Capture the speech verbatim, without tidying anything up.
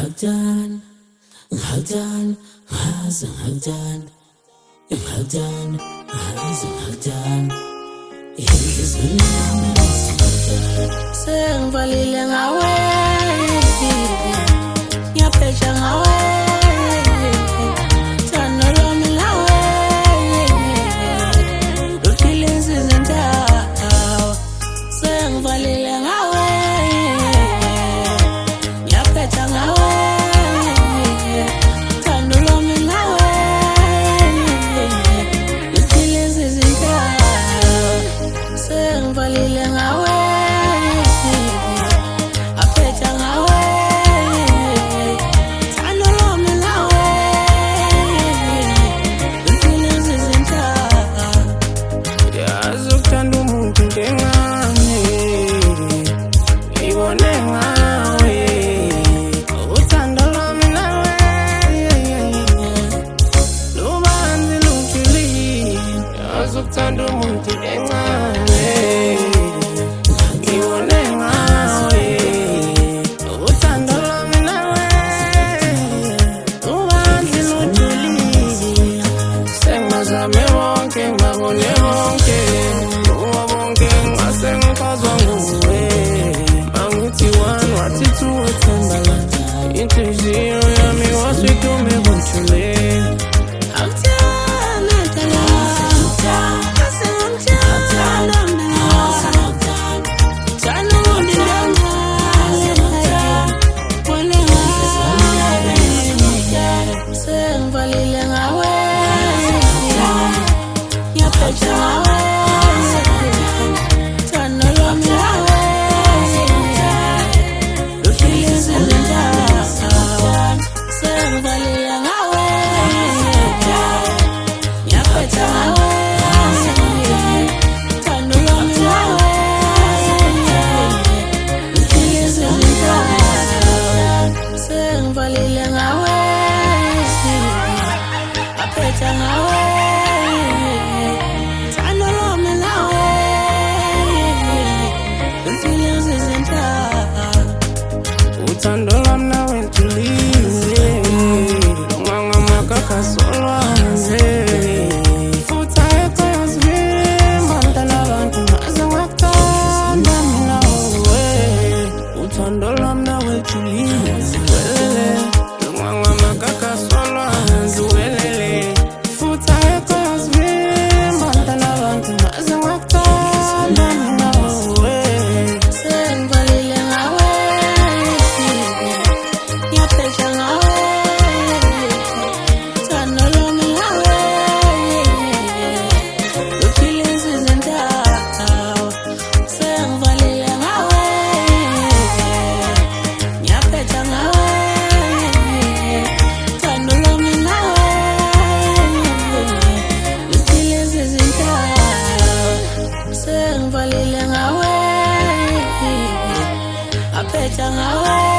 Hagdan, Hagdan, Hazen Hagdan, Hagdan, Hazen Hagdan. He's a man, Sang Valile ngawe, Yapecha ngawe, Tanolo milawe, the feelings isn't out. Sang Valile ngawe, Yapecha ngawe, Tanolo milawe, the feelings isn't out. Sang Valile ngawe. Tando muntu engane iwone ngawe uthando lami nawe ubanzi lujulile sengazame bonke ngabone bonke uwa bonke ngasengichazwa nguwe angithi one wathi two ethembala inhliziyo yami wasitume kunthule Uthando lami nawe ngilile nganga makaka solwaze futhi ayekho yazivimba mntana abantu ngaze ngakuthanda mina we uthando lami nawe ngilile nganga makaka solwaze welele futhi ayekho yazivimba mntana abantu ngaze ngakuthanda mina we Sengvalile ngawe. Apeta ngawe.